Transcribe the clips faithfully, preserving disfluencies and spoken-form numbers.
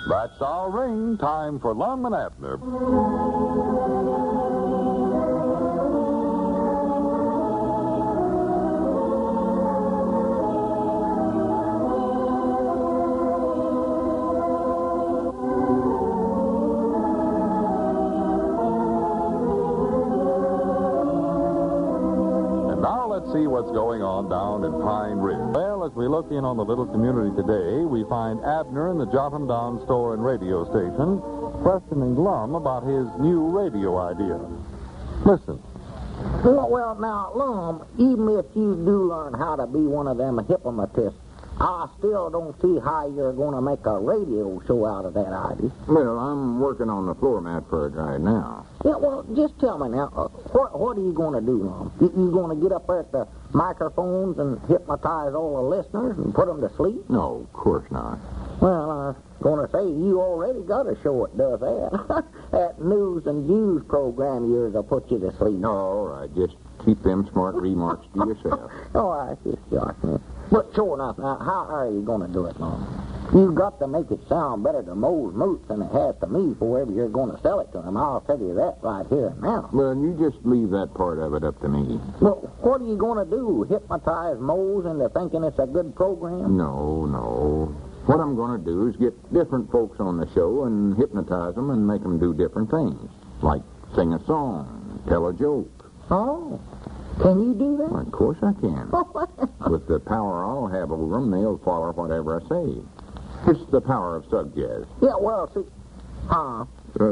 That's our ring. Time for Lum and Abner. See what's going on down in Pine Ridge. Well, as we look in on the little community today, we find Abner in the Jot 'em Down store and radio station questioning Lum about his new radio idea. Listen. Well, well, now, Lum, even if you do learn how to be one of them hypnotists, I still don't see how you're going to make a radio show out of that idea. Well, I'm working on the floor mat for it right now. Yeah, well, just tell me now, uh, what, what are you going to do, Lum? You, you going to get up there at the microphones and hypnotize all the listeners and put them to sleep? No, of course not. Well, I was going to say, you already got a show that does that. That News and Views program of yours will put you to sleep. No, all right, just keep them smart remarks to yourself. Oh, I just joking. But sure enough, now, how are you going to do it, Lum? You've got to make it sound better to Mose Moose than it has to me before ever you're going to sell it to him. I'll tell you that right here and now. Well, you just leave that part of it up to me. Well, what are you going to do? Hypnotize Mose into thinking it's a good program? No, no. What I'm going to do is get different folks on the show and hypnotize them and make them do different things, like sing a song, tell a joke. Oh, can you do that? Well, of course I can. With the power I'll have over them, they'll follow whatever I say. It's the power of suggest. Yeah, well, see, uh,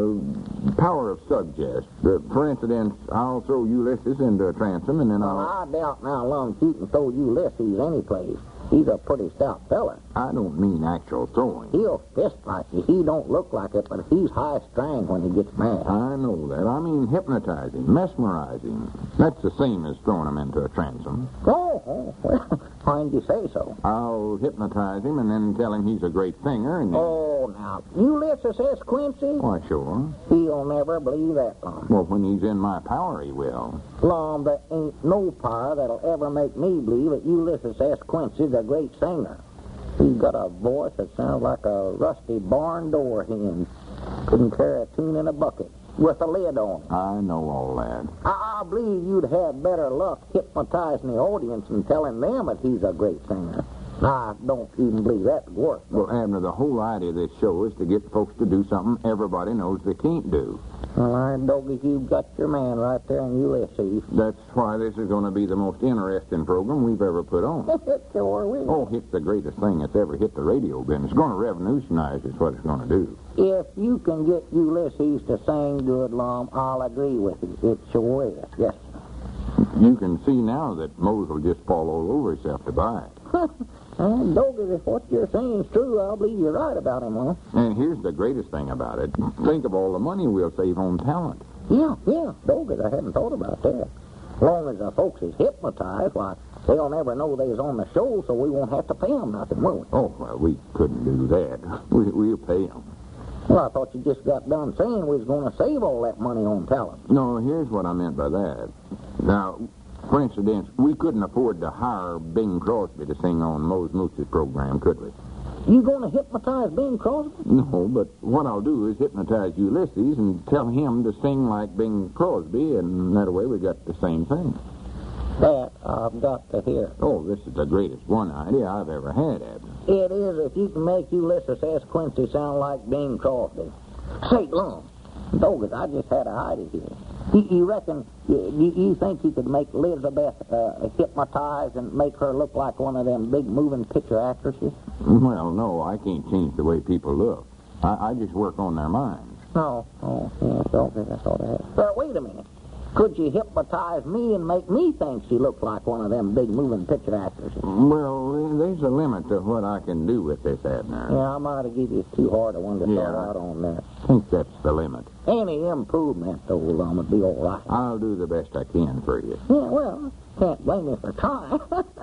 uh, power of suggest. Uh, for instance, I'll throw Ulysses into a transom, and then well, I'll... I doubt now Lum Keaton can throw Ulysses any place. He's a pretty stout fella. I don't mean actual throwing. He'll fist fight you. He don't look like it, but he's high-strung when he gets mad. I know that. I mean hypnotizing, mesmerizing. That's the same as throwing him into a transom. Oh, oh well, why did you say so? I'll hypnotize him and then tell him he's a great singer, and... Oh, now, Ulysses S. Quincy? Why, sure. He'll never believe that, Lum. Well, when he's in my power, he will. Lum, there ain't no power that'll ever make me believe that Ulysses S. Quincy's a great singer. He's got a voice that sounds like a rusty barn door hinge. Couldn't carry a tune in a bucket with a lid on it. I know all that. I, I believe you'd have better luck hypnotizing the audience and telling them that he's a great singer. I don't even believe that would work. Well, Abner, the whole idea of this show is to get folks to do something everybody knows they can't do. All right, Doggy, you've got your man right there in Ulysses. That's why this is going to be the most interesting program we've ever put on. It sure will. Oh, it's the greatest thing that's ever hit the radio business. It's going to revolutionize is what it's going to do. If you can get Ulysses to sing good, Lum, I'll agree with you. It sure is. Yes, sir. You can see now that Mose will just fall all over himself to buy it. And Doggy, if what you're saying is true, I'll believe you're right about him, Lum. And here's the greatest thing about it. Think of all the money we'll save on talent. Yeah, yeah, Doggy, I hadn't thought about that. As long as the folks is hypnotized, why, they'll never know they was on the show, so we won't have to pay them nothing, will we? Oh, well, we couldn't do that. We, we'll pay them. Well, I thought you just got done saying we was going to save all that money on talent. No, here's what I meant by that. Now, for instance, we couldn't afford to hire Bing Crosby to sing on Mose Moose's program, could we? You going to hypnotize Bing Crosby? No, but what I'll do is hypnotize Ulysses and tell him to sing like Bing Crosby, and that way we got the same thing. That I've got to hear. Oh, this is the greatest one idea I've ever had, Abner. It is if you can make Ulysses S. Quincy sound like Bing Crosby. Say, Lum, Doggy, I just had an idea here. You, you reckon, you, you think you could make Elizabeth uh, hypnotize and make her look like one of them big moving picture actresses? Well, no, I can't change the way people look. I, I just work on their minds. No, oh, yeah, Doggy, that's all I have. But wait a minute. Could you hypnotize me and make me think she looked like one of them big moving picture actresses? Well, there's a limit to what I can do with this, Abner. Yeah, I might have given you too hard a one to yeah, start out on that. I think that's the limit. Any improvement, though, Lum, would be all right. I'll do the best I can for you. Yeah, well, can't blame you for trying.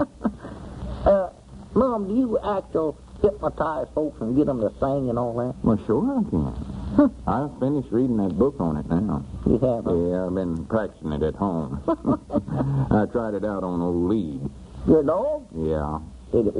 uh, Mom, do you actually hypnotize folks and get them to sing and all that? Well, sure I can. I've finished reading that book on it now. You have? Huh? Yeah, I've been practicing it at home. I tried it out on old Lead. Your dog? Yeah. Did it work?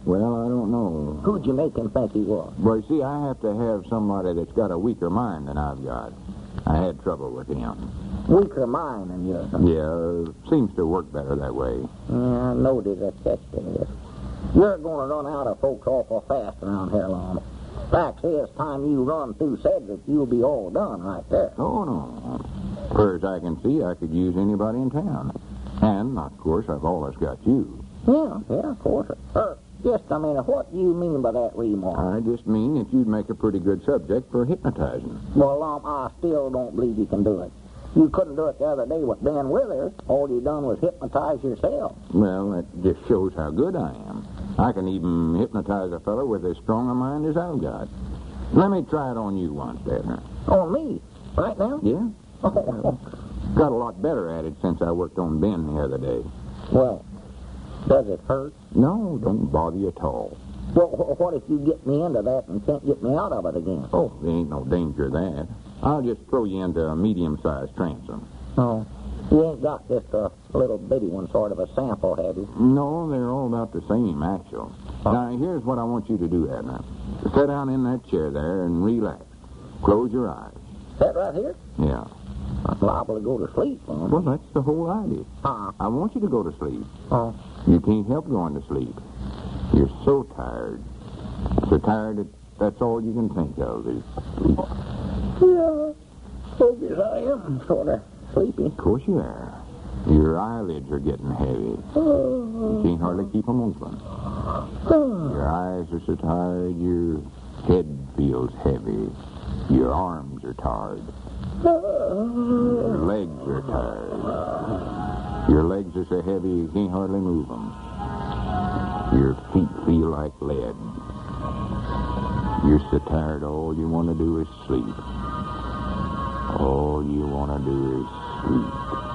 Well, I don't know. Who'd you make him think he was? Well, you see, I have to have somebody that's got a weaker mind than I've got. I had trouble with him. Weaker mind than yours. Yeah, seems to work better that way. Yeah, I know there's a catch to this. You're going to run out of folks awful fast around here, Lum. Fact is, time you run through Cedric, you'll be all done right there. Oh, no. As far as I can see, I could use anybody in town. And, of course, I've always got you. Yeah, yeah, of course. Uh, just a minute, what do you mean by that remark? I just mean that you'd make a pretty good subject for hypnotizing. Well, Lum, I still don't believe you can do it. You couldn't do it the other day with Ben Withers. All you done was hypnotize yourself. Well, that just shows how good I am. I can even hypnotize a fellow with as strong a mind as I've got. Let me try it on you once, Abner. On me? Right now? Yeah. Oh. Got a lot better at it since I worked on Ben the other day. Well, does it hurt? No, don't bother you at all. Well, what if you get me into that and can't get me out of it again? Oh, there ain't no danger of that. I'll just throw you into a medium-sized transom. Oh. You ain't got just a little bitty one, sort of a sample, have you? No, they're all about the same, actually. Oh. Now, here's what I want you to do, Abner. Sit down in that chair there and relax. Close your eyes. That right here? Yeah. I'm liable to go to sleep, huh? Well, that's the whole idea. Uh-uh. I want you to go to sleep. Oh. You can't help going to sleep. You're so tired. So tired that that's all you can think of is sleep. Yeah. Oh, yes, I am sort of sleepy. Of course you are. Your eyelids are getting heavy. You can't hardly keep them open. Your eyes are so tired, your head feels heavy. Your arms are tired. Your legs are tired. Your legs are so heavy you can't hardly move them. Your feet feel like lead. You're so tired, all you want to do is sleep. All you want to do is sleep.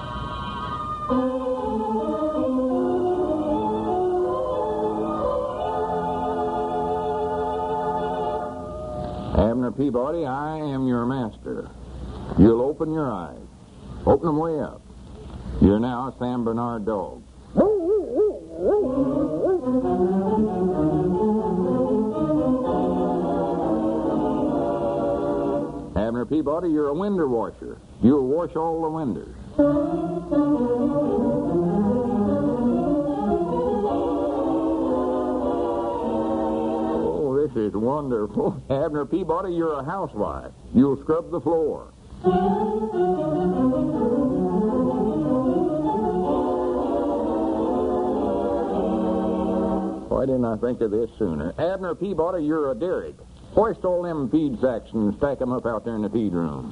Abner Peabody, I am your master. You'll open your eyes. Open them way up. You're now a San Bernard dog. Abner Peabody, you're a window washer. You'll wash all the windows. Oh, this is wonderful. Abner Peabody, you're a housewife. You'll scrub the floor. Why didn't I think of this sooner? Abner Peabody, you're a derrick. Hoist all them feed sacks and stack them up out there in the feed room.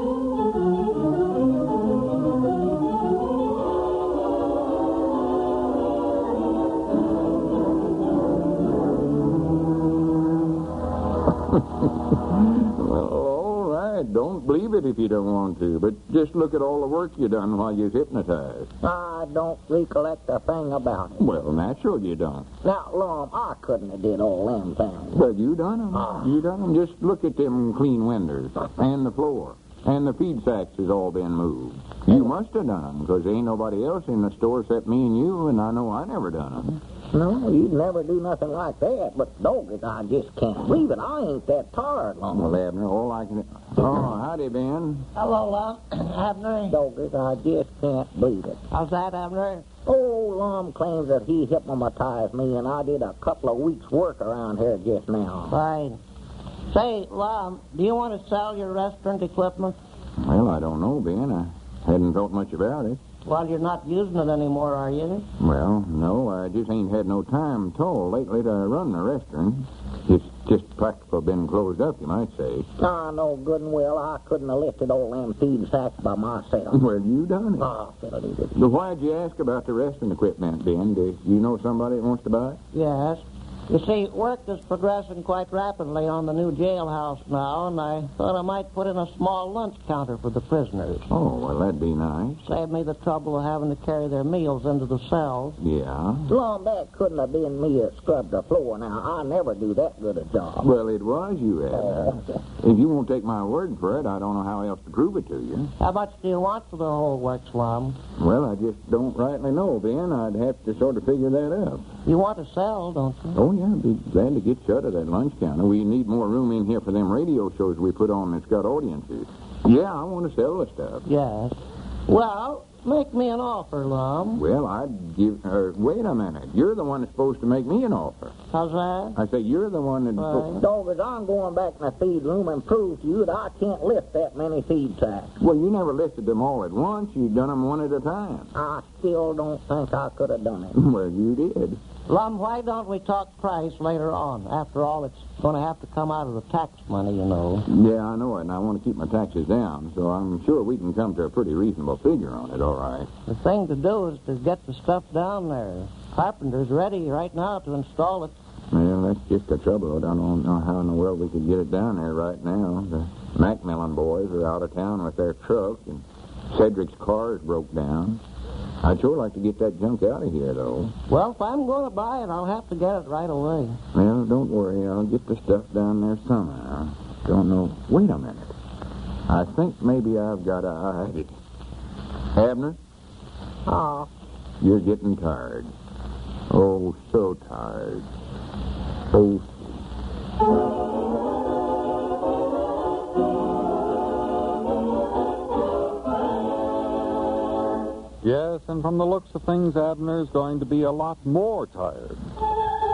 Well, all right. Don't believe it if you don't want to, but just look at all the work you done while you was hypnotized. I don't recollect a thing about it. Well, natural you don't. Now, Lum, I couldn't have did all them things. But you done them. Ah. You done them. Just look at them clean windows and the floor. And the feed sacks has all been moved. You must have done them, because there ain't nobody else in the store except me and you, and I know I never done them. No, you'd never do nothing like that. But, doggone, I just can't believe it. I ain't that tired, Lum. Well, Abner, all I can... Oh, howdy, Ben. Hello, Lum. Abner. Doggone, I just can't believe it. How's that, Abner? Oh, Lum claims that he hypnotized me, and I did a couple of weeks' work around here just now. Fine. Say, Lum, do you want to sell your restaurant equipment? Well, I don't know, Ben. I hadn't thought much about it. Well, you're not using it anymore, are you? Well, no, I just ain't had no time at all lately to run the restaurant. It's just practical been closed up, you might say. I know good and well I couldn't have lifted all them feed sacks by myself. Well, you done it. Oh, fiddle did. But why'd you ask about the restaurant equipment, Ben? Do you know somebody that wants to buy it? Yes. You see, work is progressing quite rapidly on the new jailhouse now, and I thought I might put in a small lunch counter for the prisoners. Oh, well, that'd be nice. Save me the trouble of having to carry their meals into the cells. Yeah. Lum, that couldn't have been me that scrubbed the floor. Now, I never do that good a job. Well, it was you, Abner. If you won't take my word for it, I don't know how else to prove it to you. How much do you want for the whole works, Lum? Well, I just don't rightly know, Ben. I'd have to sort of figure that out. You want to sell, don't you? Oh, yeah, I'd be glad to get shut of that lunch counter. We need more room in here for them radio shows we put on that's got audiences. Yeah, I want to sell the stuff. Yes. Well, make me an offer, Lum. Well, I'd give... Uh, wait a minute. You're the one that's supposed to make me an offer. How's that? I say you're the one that's... Right. Doggers, I'm going back in the feed room and prove to you that I can't lift that many feed sacks. Well, you never listed them all at once. You done them one at a time. I still don't think I could have done it. Well, you did. Lum, why don't we talk price later on? After all, it's going to have to come out of the tax money, you know. Yeah, I know it, and I want to keep my taxes down, so I'm sure we can come to a pretty reasonable figure on it, all right. The thing to do is to get the stuff down there. Carpenter's ready right now to install it. Well, that's just the trouble. I don't know how in the world we could get it down there right now. The Macmillan boys are out of town with their truck, and Cedric's car is broke down. I'd sure like to get that junk out of here, though. Well, if I'm going to buy it, I'll have to get it right away. Well, don't worry. I'll get the stuff down there somehow. Don't know. Wait a minute. I think maybe I've got a idea. Abner? Oh. You're getting tired. Oh, so tired. Oh. Yes, and from the looks of things, Abner's going to be a lot more tired.